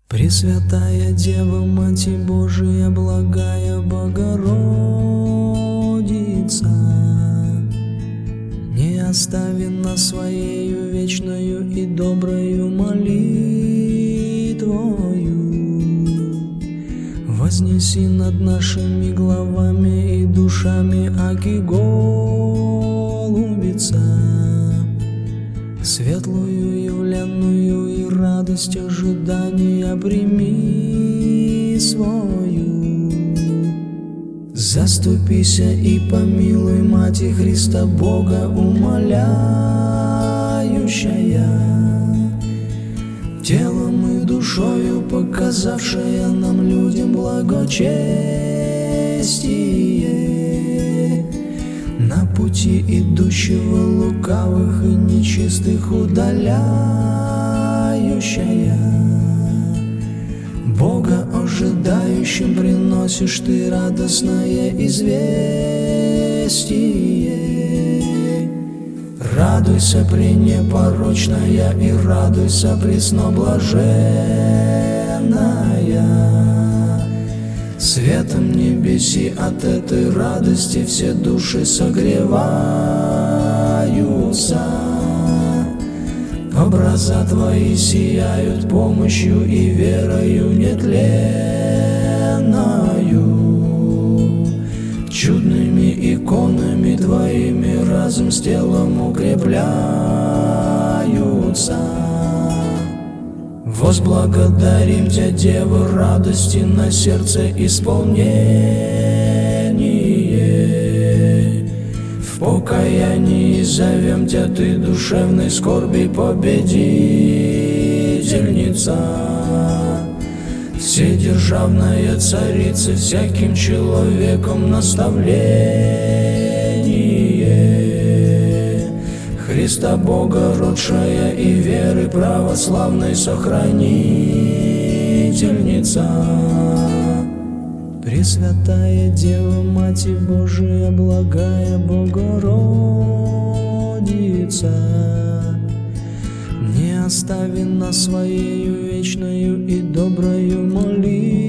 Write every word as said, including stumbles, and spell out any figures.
Пресвятая Дева, Мать Божия, благая Богородица, не остави нас Своею вечною и доброю молитвою. Вознеси над нашими главами и душами, аки голубица, светлую явленную и радость ожидания прими свою. Заступися и помилуй, Мати Христа Бога умоляющая, телом и душою показавшая нам людям благочестие, на пути идущего лукавых и нечистых удаляющая. Бога ожидающим приносишь ты радостное известие. Радуйся, пренепорочная, и радуйся, пресноблаженная. Светом небеси от этой радости все души согреваются. Образа Твои сияют помощью и верою нетленною. Чудными иконами Твоими разум с телом укрепляются. Возблагодарим Тя, Дева, радости на сердце исполнение. В покаянии зовем Тя, Ты душевной скорби победительница, вседержавная Царица, всяким человеком наставление. Христа Бога родшая и веры православной сохранительница. Пресвятая Дева, Мать Божия, благая Богородица, не остави нас Своею вечною и доброю молитвою.